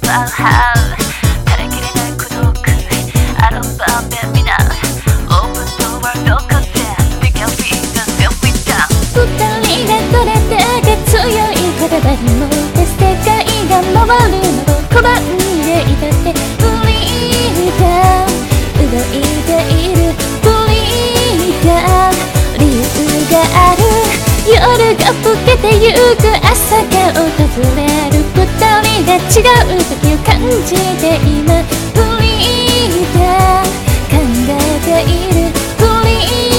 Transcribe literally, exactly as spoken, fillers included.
How how 枯れきれない孤独アルバムで皆オープンドアのカフェ Pick your feet and selfie down 二人がどれだけ強い言葉にもって世界が回るのを拒んでいたってフリーダウン動いているフリーダウン理由がある夜が更けてゆく朝が訪れる二人が違う時を感じて今フリーダウン考えているフリー